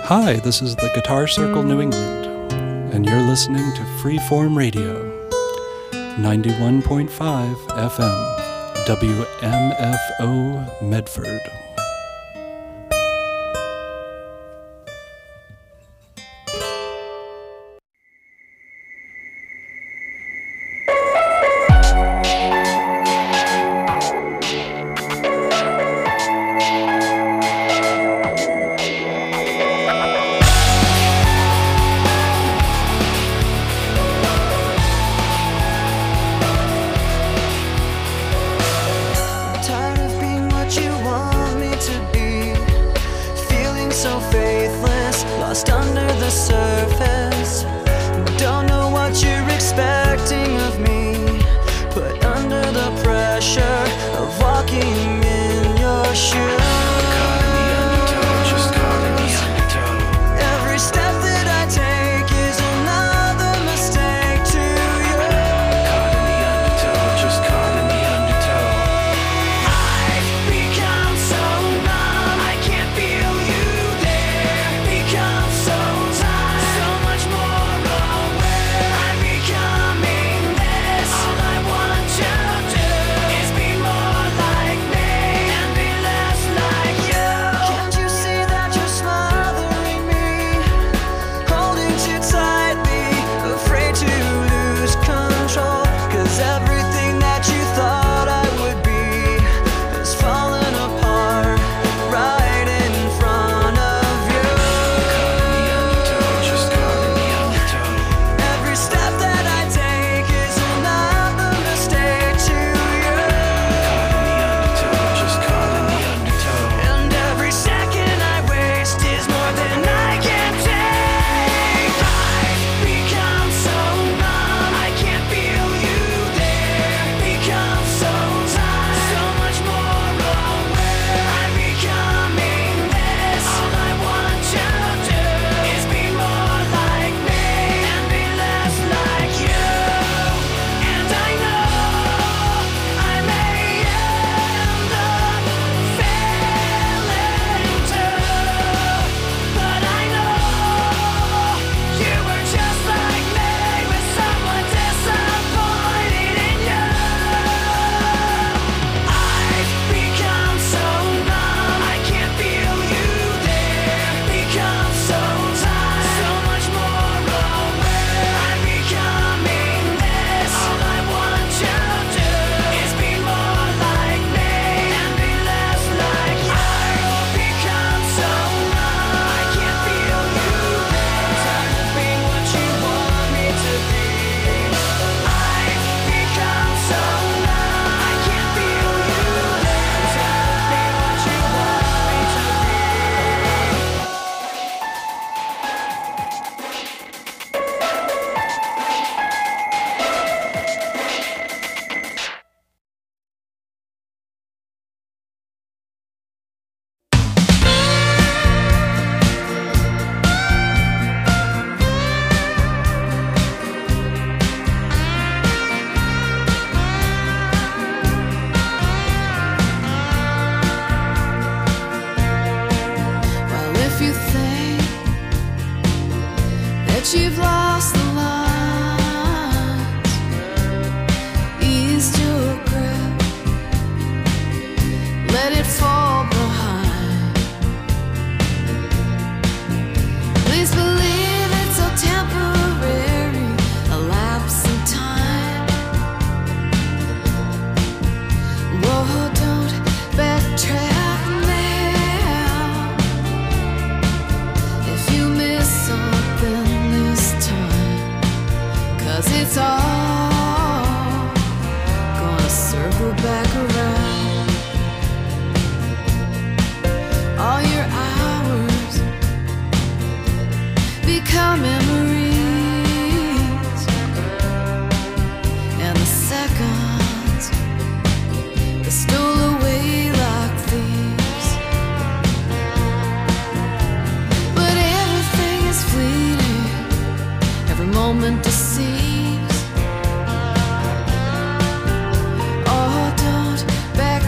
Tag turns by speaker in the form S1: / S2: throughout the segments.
S1: Hi, this is the Guitar Circle New England, and you're listening to Freeform Radio, 91.5 FM, WMFO Medford.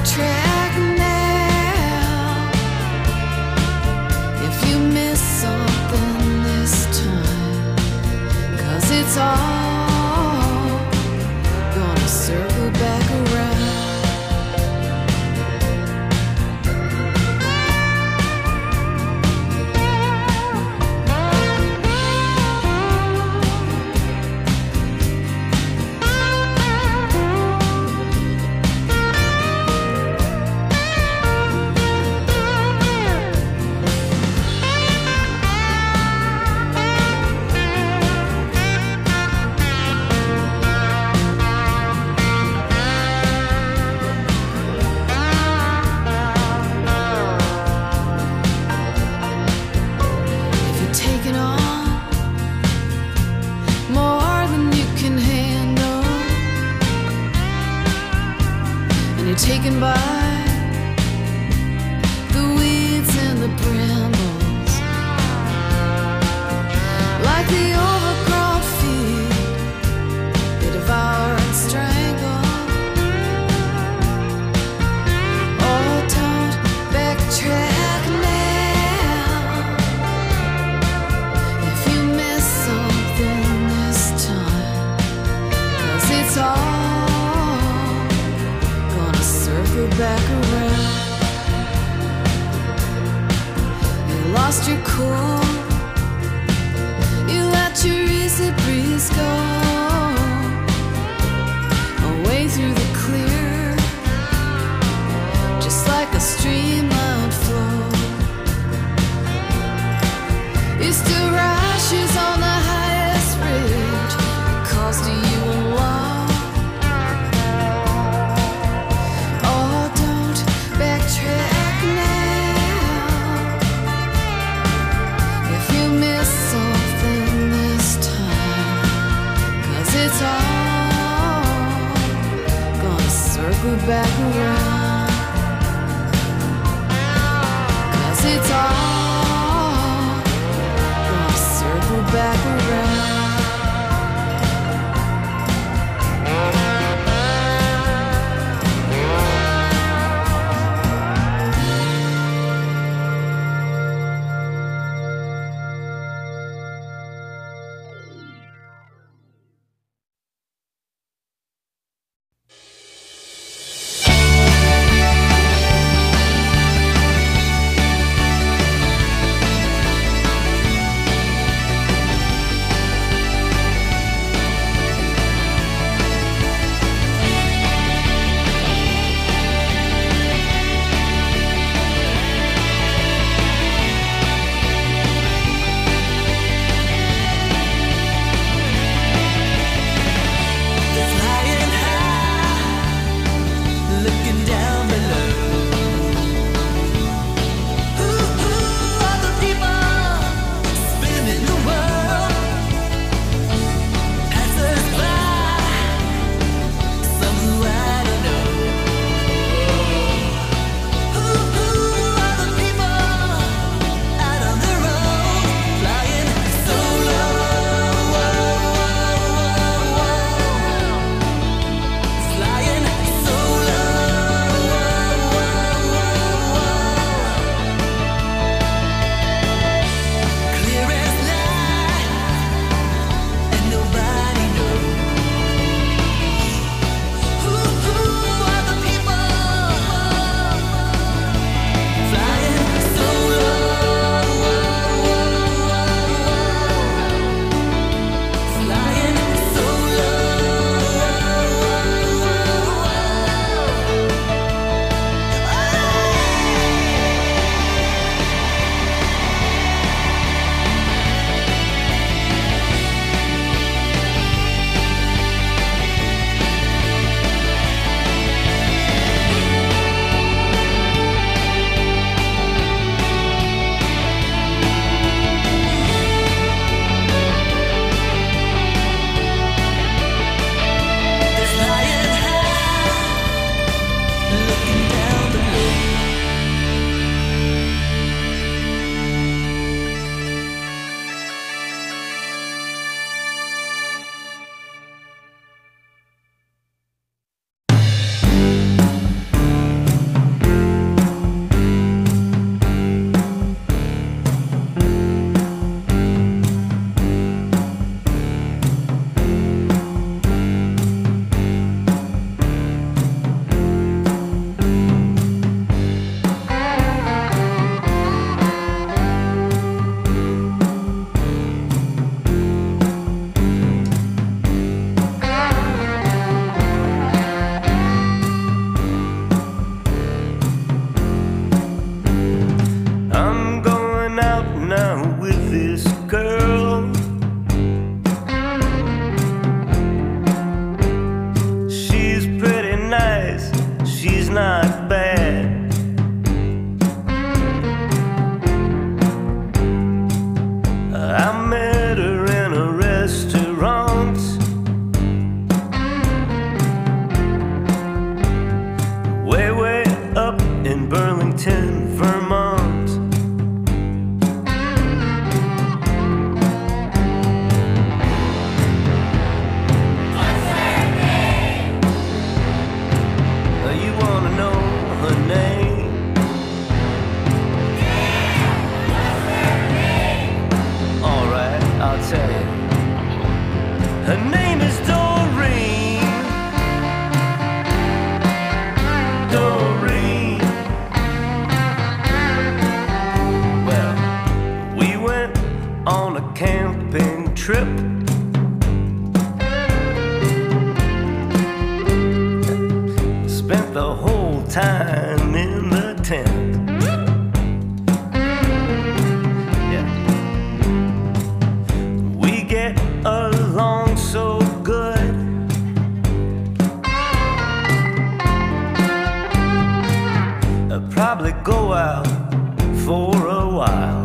S2: Track now if you miss some you're taking on more than you can handle, and you're taken by the weeds and the brambles, like the overgrown field they devour and strangle. Oh, don't backtrack now. If you miss something this time, 'cause it's all gonna circle back around. You lost your cool, you let your easy breeze go away through the clear, just like a streamlined flow. You still rashes on the highest ridge, it calls to you alone. Oh, don't backtrack now. If you miss something this time, 'cause it's all gonna circle back around. 'Cause it's all gonna circle back around.
S3: on a camping trip. Spent the whole time in the tent. Yeah. We get along so good. I'll probably go out for a while.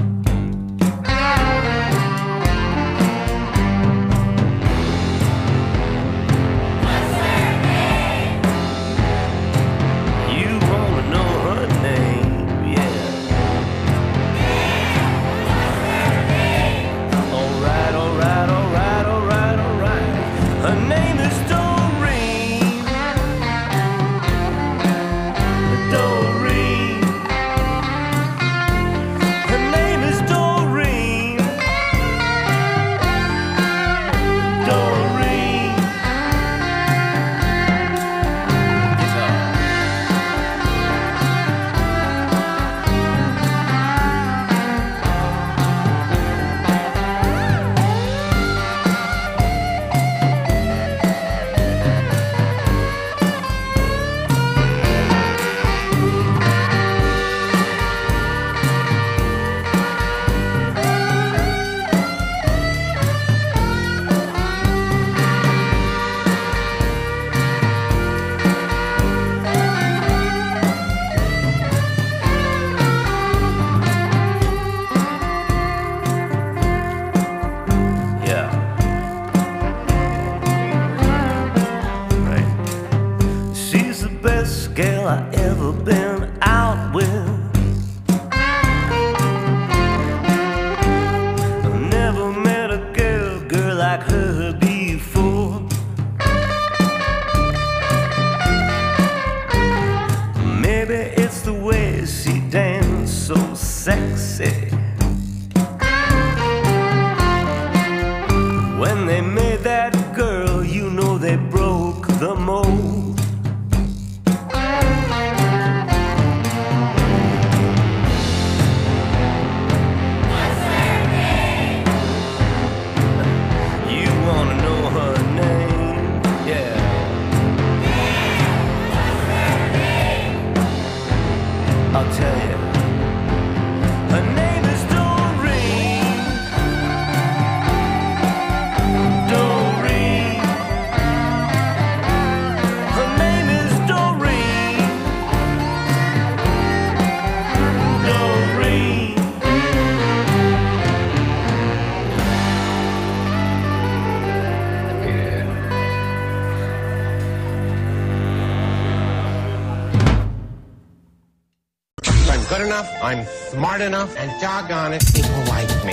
S4: I'm smart enough, and doggone it, people like me.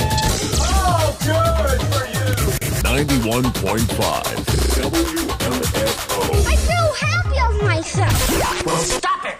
S5: Oh, good for you!
S6: 91.5 WMFO.
S7: I feel happy of myself.
S5: Well, stop it!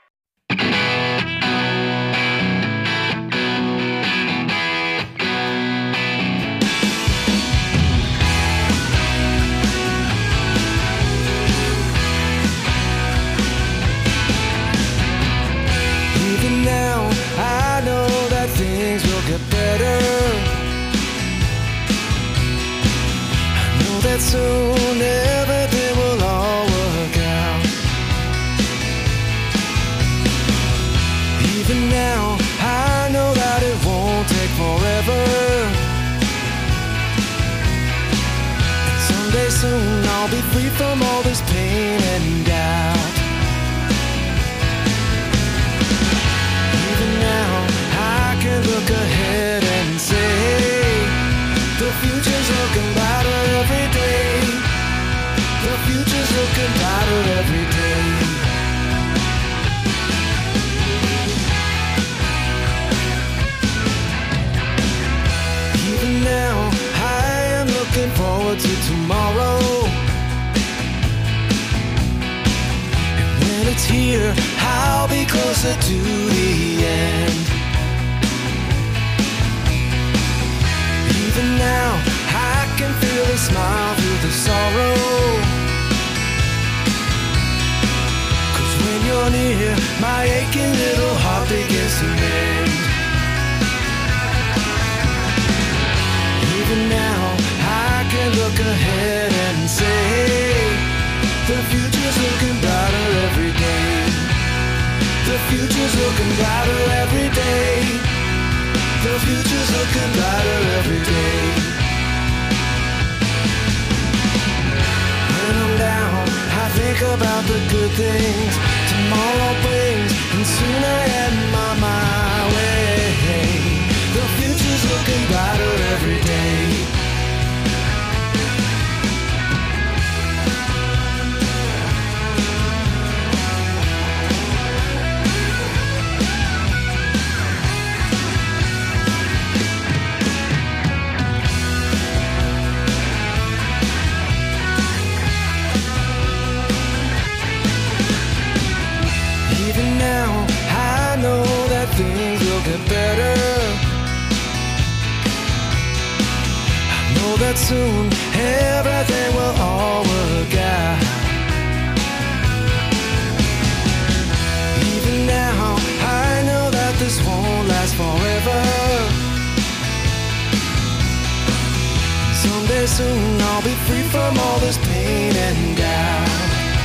S8: Soon everything will all work out. Even now, I know that it won't take forever. And someday soon I'll be free from all this pain and doubt. Even now, I can look ahead and say the future's looking brighter every day. The future's looking brighter every day. Even now, I am looking forward to tomorrow. And when it's here, I'll be closer to the end. Even now, I can feel a smile through the sorrow. 'Cause when you're near, my aching little heart begins to mend. look ahead and say, the future's looking brighter every day. The future's looking brighter every day. The future's looking brighter every day. When I'm down, I think about the good things tomorrow brings, and soon I am on my way. The future's looking brighter every day. Even now, I know that things will get better. I know that soon everything will all work out. Even now, I know that this won't last forever. Someday soon I'll be free from all this pain and doubt.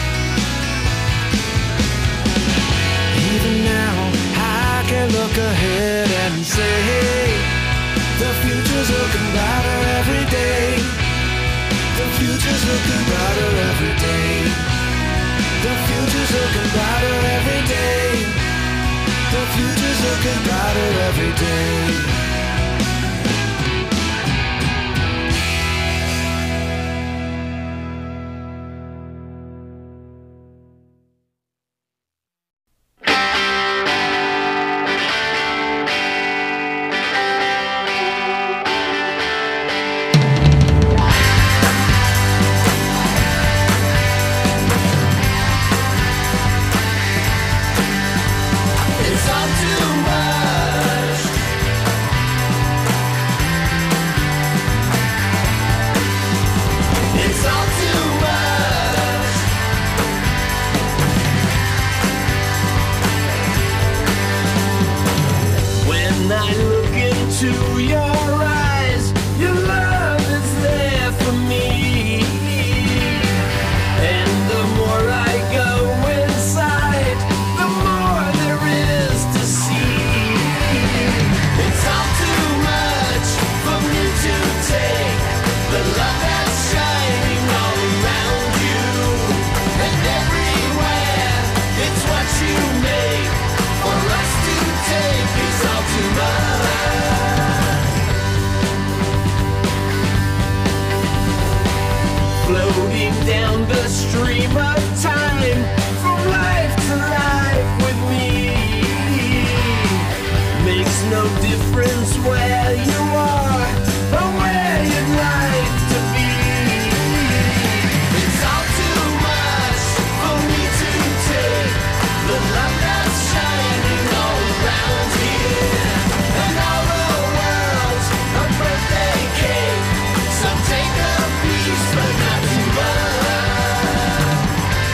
S8: Even now, I can look ahead and say, the future's looking brighter every day. The future's looking brighter every day. The future's looking brighter every day. The future's looking brighter every day.
S2: It's all too much. It's all too much. When I look into your eyes, your love is there for me. And the more I go inside, the more there is to see. It's all too much for me to take. The love that's shining all around you and everywhere. It's what you make for us to take. It's all too much. Floating down the stream of time, from life to life with me. Makes no difference where you are or where you'd like to be. It's all too much for me to take. The love that's shining all around here, and all the world's a birthday cake. So take a piece, but not too much.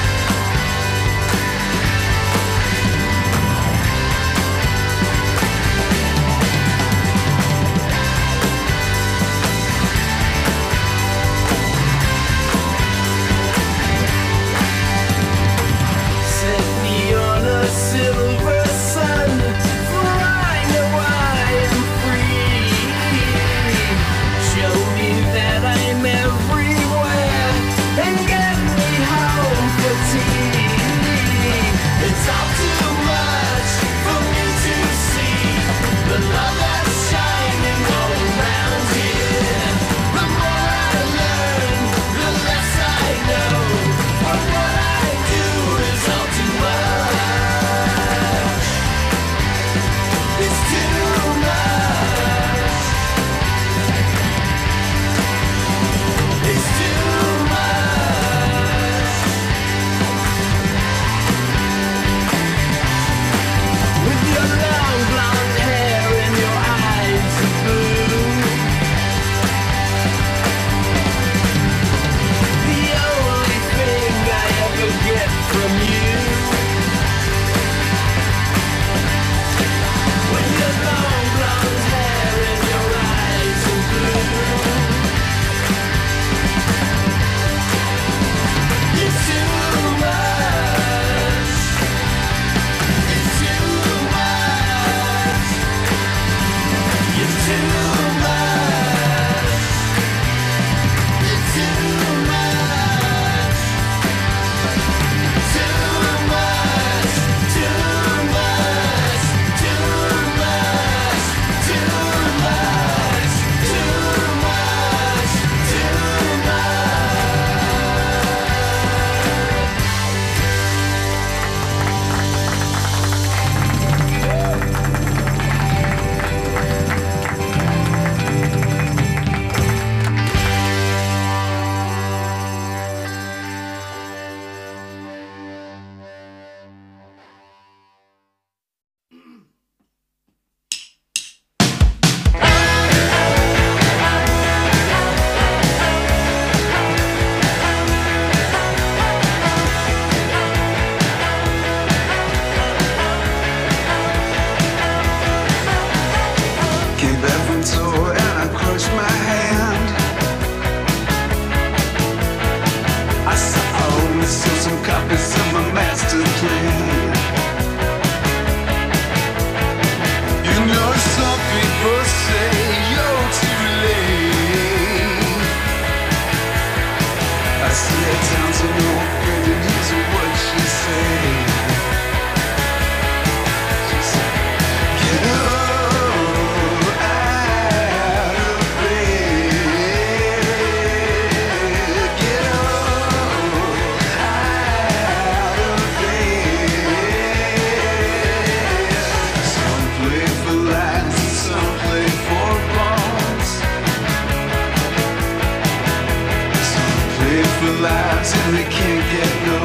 S8: till it can't get no.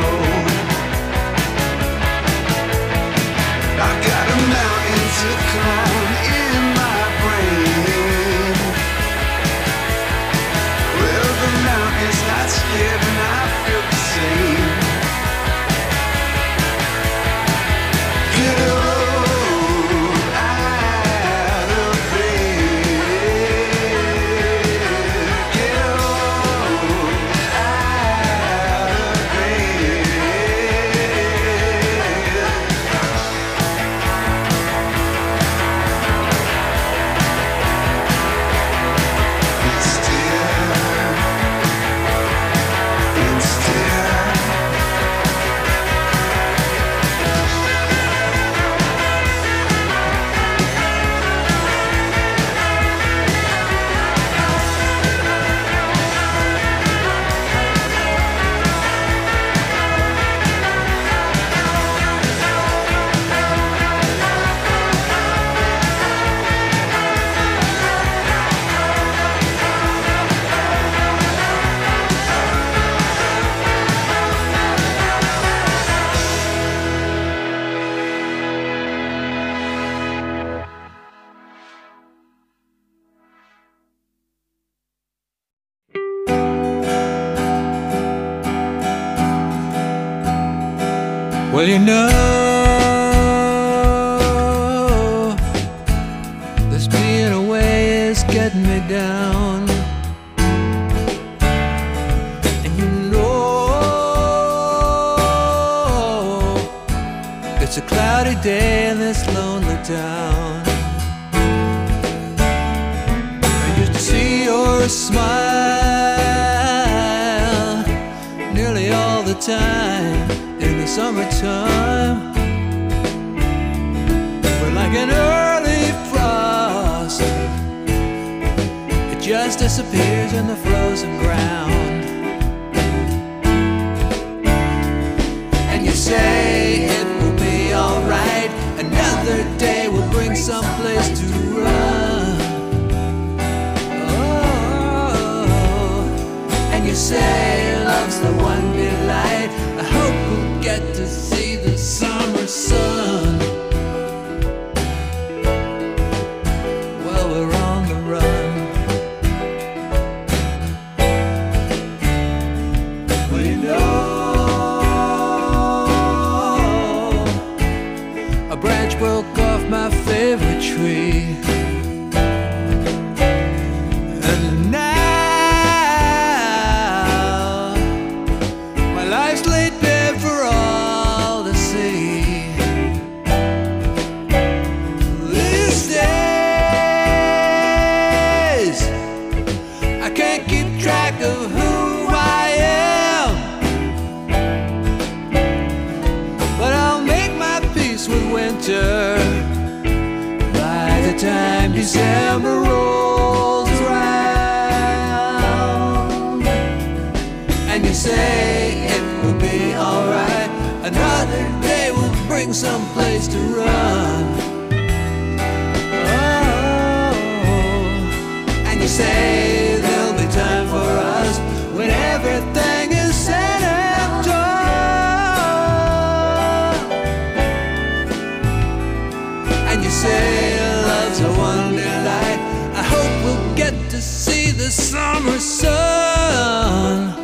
S8: I've got a mountain to climb in my brain. Well, the mountain's not scared and I feel the same. Get a road out of bed. Get a road out of bed. It's still, it's still.
S9: Well, you know, this being away is getting me down. And you know, it's a cloudy day in this lonely town. I used to see your smile nearly all the time in the summertime, but like an early frost, it just disappears in the frozen ground. And you say it will be alright, another day will bring someplace to run. Oh, and you say love's the one delight. I hope we'll get to see the summer sun. Well, we're on the run. Well, you know, a branch broke off my favorite tree, and now my life's laid bare for all to see. These days I can't keep track of who I am, but I'll make my peace with winter by the time December rolls around. And you say it will be alright, another day will bring someplace to run. Oh, and you say there'll be time for us when everything is said and done. And you say love's a one delight. I hope we'll get to see the summer sun.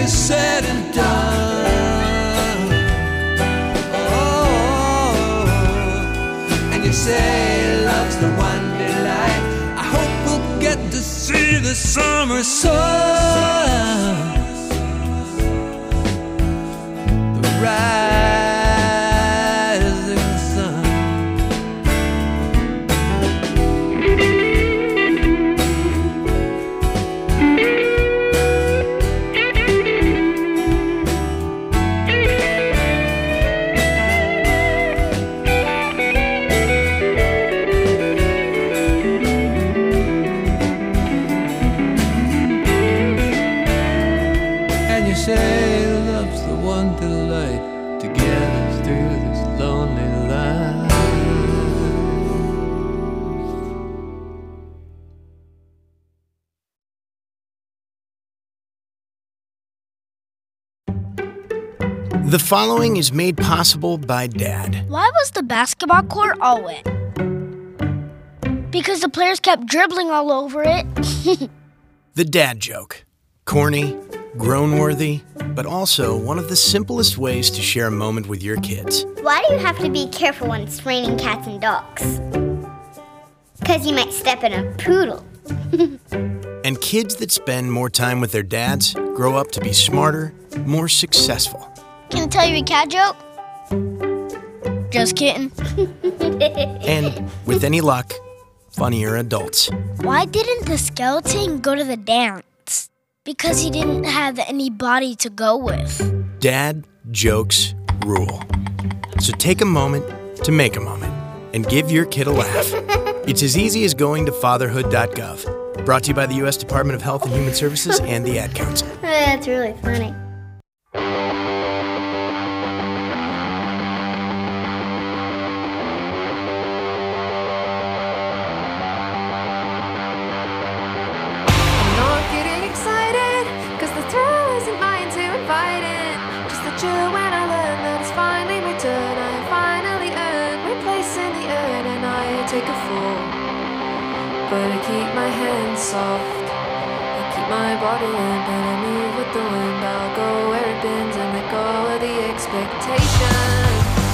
S9: is said and done. Oh, and you say love's the one delight. I hope we'll get to see the summer sun, the rising sun. And you say love's the one delight to get us through this lonely life.
S10: The following is made possible by Dad.
S7: Why was the basketball court all wet? Because the players kept dribbling all over it.
S10: The dad joke. Corny, groan-worthy, but also one of the simplest ways to share a moment with your kids.
S11: Why do you have to be careful when it's raining cats and dogs? Because you might step in a poodle.
S10: And kids that spend more time with their dads grow up to be smarter, more successful.
S7: Can I tell you a cat joke? Just kidding.
S10: And, with any luck, funnier adults.
S7: Why didn't the skeleton go to the dance? Because he didn't have any body to go with.
S10: Dad jokes rule. So take a moment to make a moment and give your kid a laugh. It's as easy as going to fatherhood.gov. Brought to you by the U.S. Department of Health and Human Services and the Ad Council.
S11: That's really funny.
S12: I'm not getting excited, cause the thrill isn't mine to invite in. Just the chill when I learn that it's finally my turn. I have finally earned my place in the urn, and I take a fall. But I keep my hands soft, I keep my body limp, and I move with the wind. I'll go where it bends and let go of the expectation.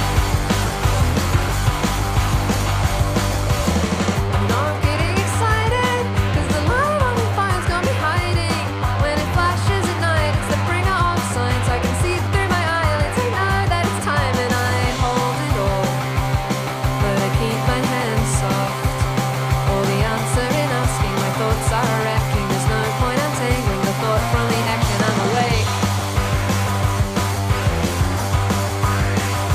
S12: I'm not getting excited, cause the light on the fire's got me hiding. When it flashes at night, it's the bringer of signs. I can see through my eyelids, I know that it's time, and I hold it all. But I keep my hands soft. All the answer in asking, my thoughts are wrecking. There's no point untangling the thought from the action. I'm awake.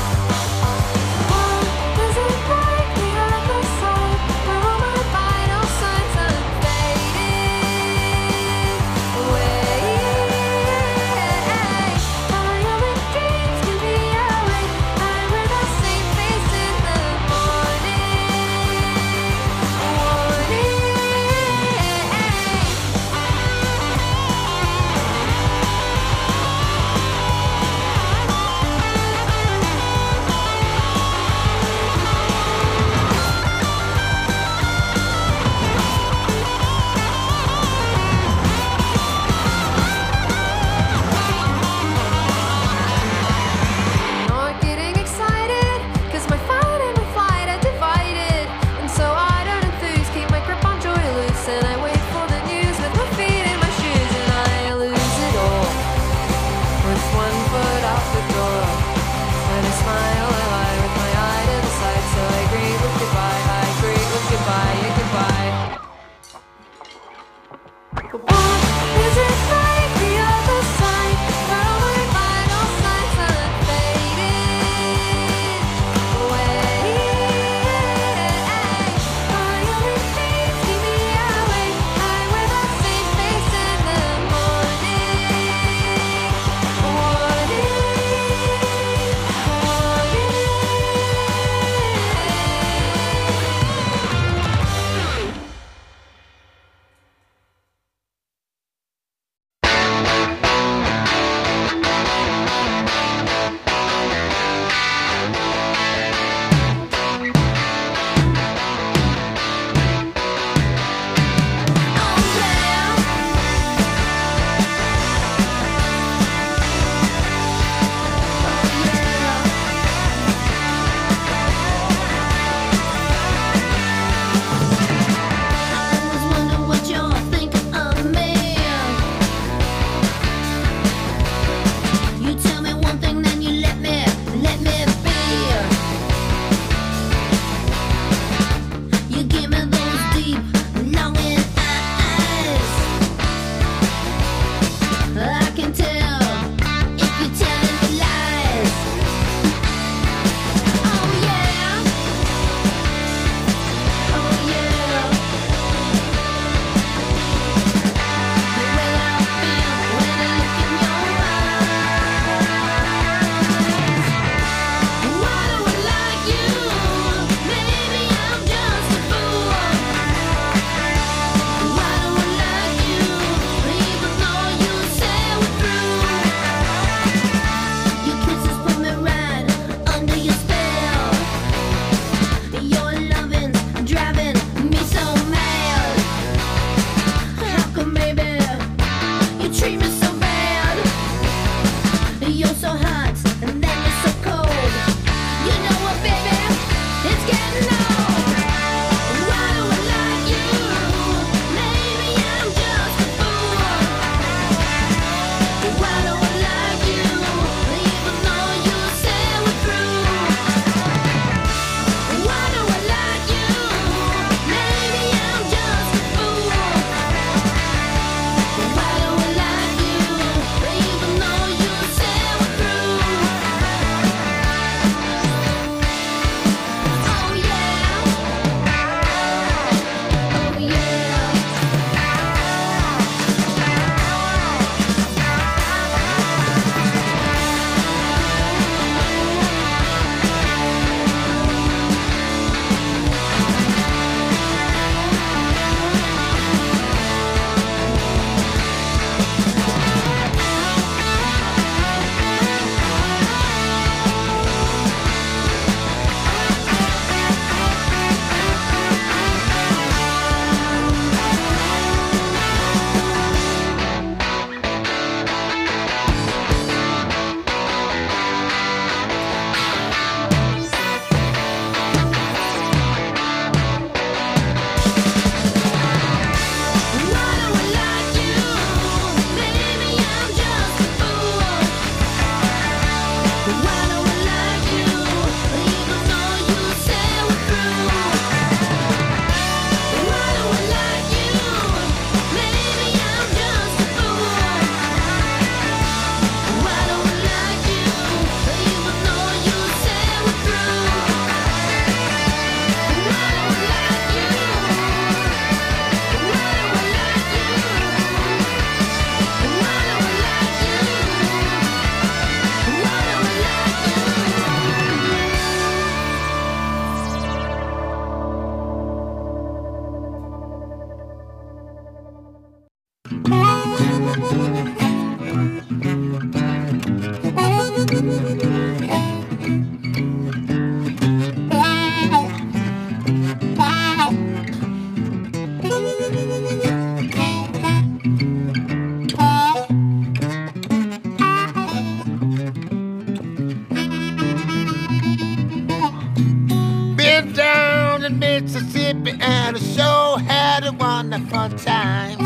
S13: down in Mississippi and I sure had a wonderful time.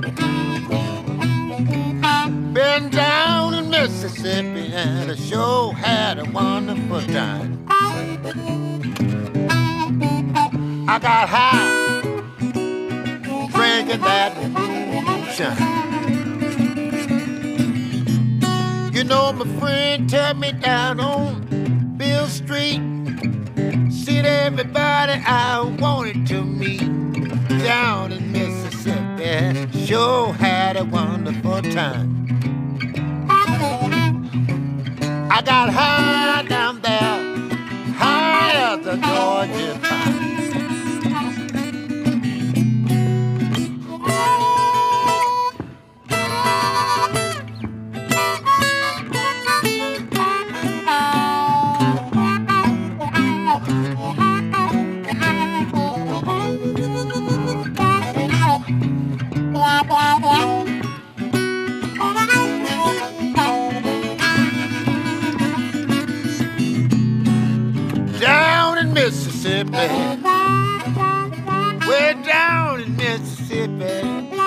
S13: Been down in Mississippi and I sure had a wonderful time. I got high drinking that moonshine. You know, my friend took me down on Bill Street. Seen everybody I wanted to meet down in Mississippi. Sure had a wonderful time. I got high down there, high as the Georgia pine. Down in Mississippi, way down in Mississippi,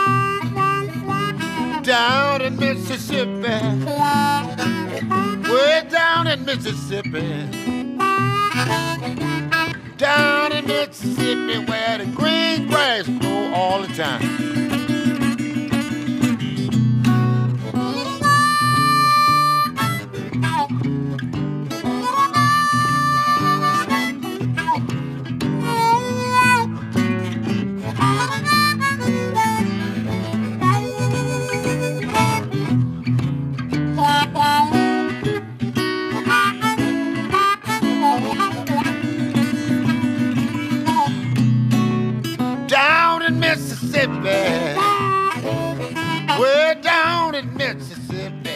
S13: down in Mississippi, way down in Mississippi, down in Mississippi, where the green grass grow all the time. Down in Mississippi, way down in Mississippi.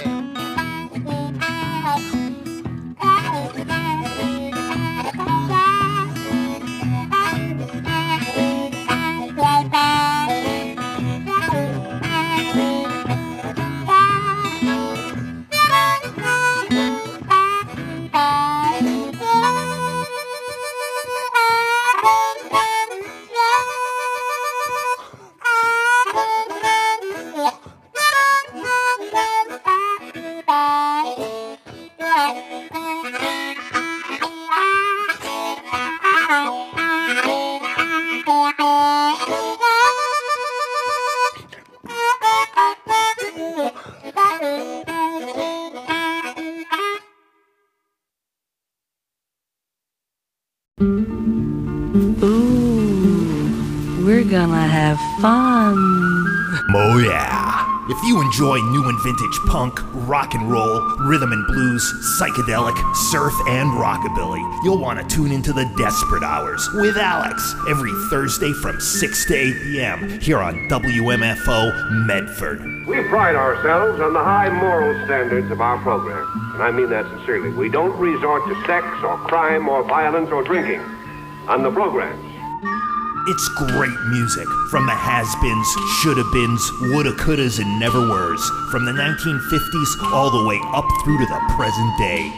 S14: We're gonna have fun.
S15: Oh yeah. If you enjoy new and vintage punk, rock and roll, rhythm and blues, psychedelic, surf, and rockabilly, you'll want to tune into the Desperate Hours with Alex every Thursday from 6 to 8 p.m. here on WMFO Medford.
S16: We pride ourselves on the high moral standards of our program, and I mean that sincerely. We don't resort to sex or crime or violence or drinking on the programs.
S15: It's great music from the has-beens, shoulda-beens, woulda-couldas, and never-weres, from the 1950s all the way up through to the present day.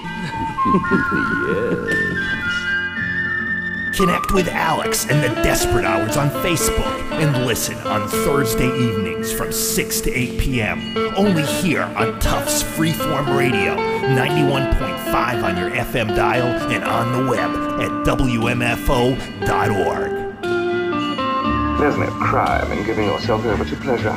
S6: Yes.
S15: Connect with Alex and the Desperate Hours on Facebook and listen on Thursday evenings from 6 to 8 p.m. Only here on Tufts Freeform Radio, 91.5 on your FM dial and on the web at WMFO.org.
S17: There's no crime in giving yourself over to pleasure.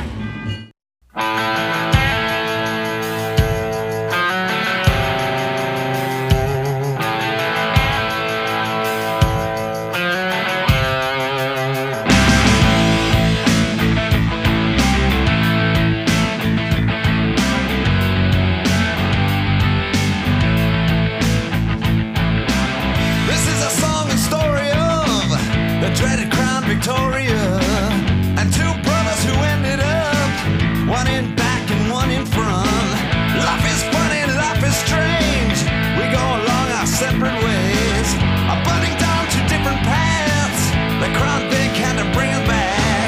S2: This is a song and story of the dreaded Crown Victoria and two brothers who ended up, one in back and one in front. Life is funny, life is strange. We go along our separate ways, abutting down to different paths. The Crown Vic had to bring us back.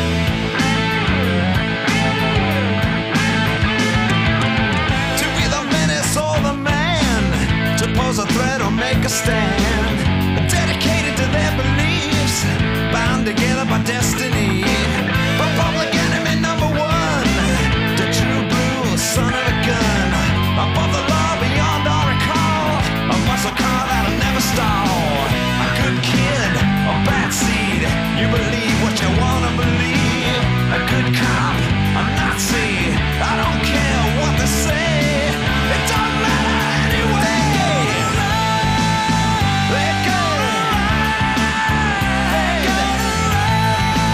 S2: To be the menace or the man, to pose a threat or make a stand, dedicated to their beliefs. my destiny. Public enemy number one, the true blue son of a gun. Above the law, beyond our recall, a muscle car that'll never stall. A good kid, a bad seed, you believe what you wanna believe. A good cop, a Nazi, I don't care what they say. It don't matter anyway. Let go. Let go.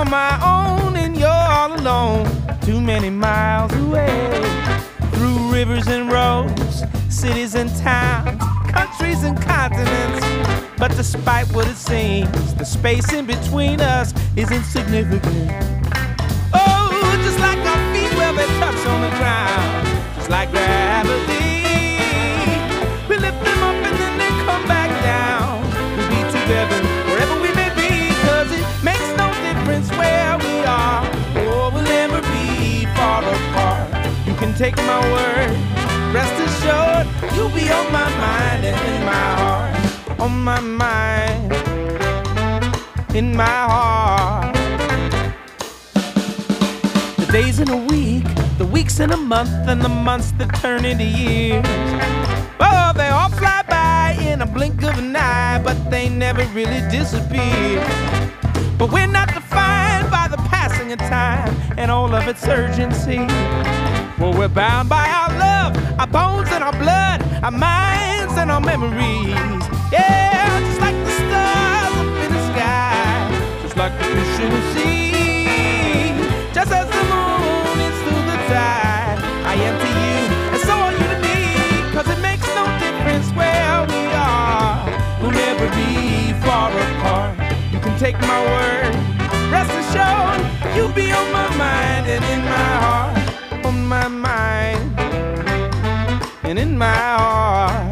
S18: on my own and you're all alone, too many miles away. Through rivers and roads, cities and towns, countries and continents. But despite what it seems, the space in between us is insignificant. Oh, just like our feet where they touch on the ground, just like gravity. We lift them up and then they come back down. We'll be together wherever we may be, 'cause it makes no difference where we are. Oh, we'll never be far apart. You can take my word, rest assured, you'll be on my mind and in my heart. On my mind, in my heart. The days in a week, the weeks in a month, and the months that turn into years. Oh, they all fly by in a blink of an eye, but they never really disappear. But we're not defined by the passing of time and all of its urgency. Well, we're bound by our love, our bones and our blood, our minds and our memories. Yeah, just like the stars up in the sky, just like the fish in the sea. Just as the moon is through the tide, I am to you, and so are you to me. 'Cause it makes no difference where we are, we'll never be far apart. You can take my word, rest assured, you'll be on my mind and in my heart. On my mind and in my heart.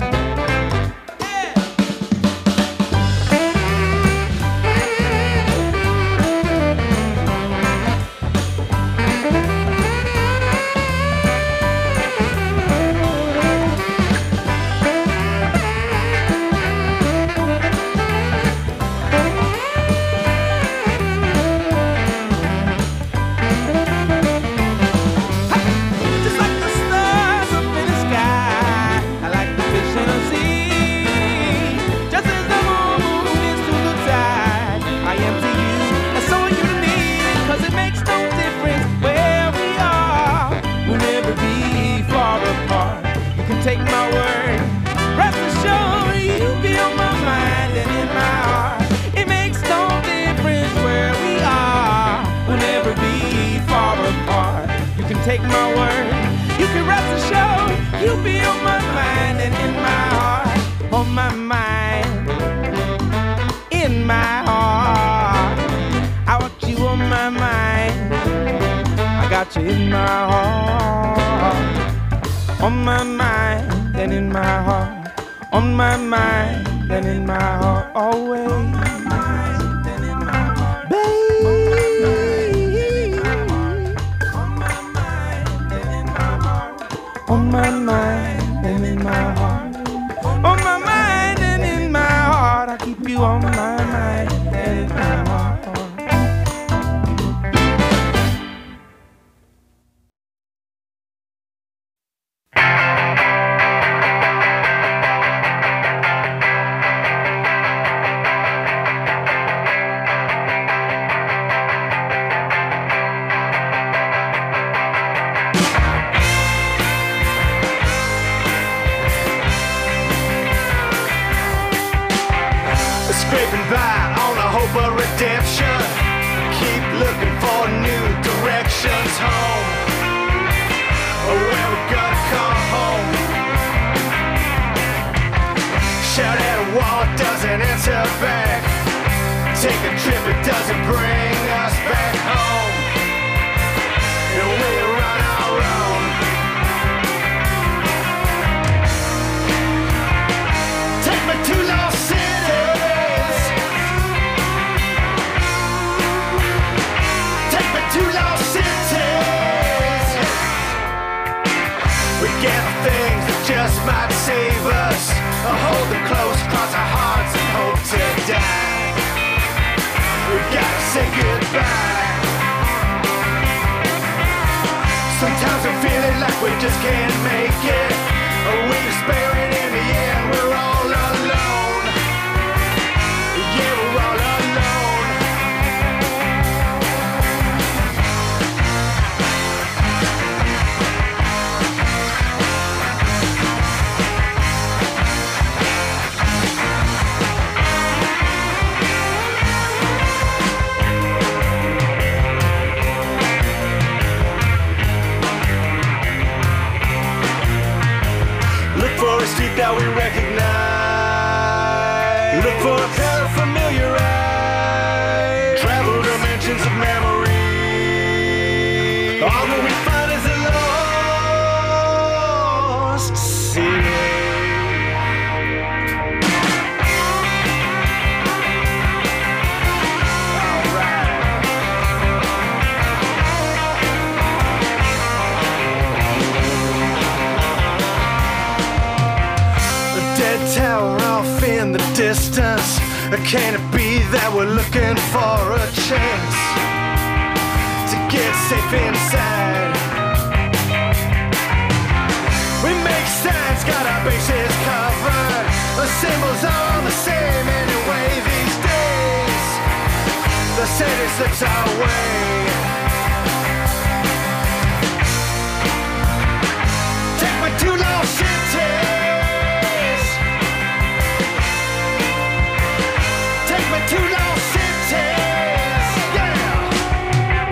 S18: Take my word, rest assured, you'll be on my mind and in my heart. It makes no difference where we are, we'll never be far apart. You can take my word, you can rest assured, you'll be on my mind and in my heart. On my mind, in my heart. I want you on my mind, I got you in my heart. On my mind and in my heart. On my mind and in my heart. Always. Baby. On my mind and in my heart. On my mind and in my heart. I keep you on my mind and in my heart.
S2: Scraping by on the hope of redemption. Keep looking for new directions home. Or where we're gonna come home. Shout at a wall, it doesn't answer back. Take a trip, it doesn't bring us back home. And we run our own. Take me to Lost Cities. Take me to Lost Cities. We gather things that just might save us. Hold them close, cross our hearts and hope to die. We gotta say goodbye. Sometimes I'm feeling like we just can't make it. We despair and in the end we're all alone. Yeah, we're all alone.
S18: now we recognize. Look for a pair of familiar eyes. Travel dimensions of memory. All that we find is a lost city. Tower off in the distance. Can it be that we're looking for a chance to get safe inside? We make signs, got our bases covered. The symbols are the same anyway these days. The city slips our way.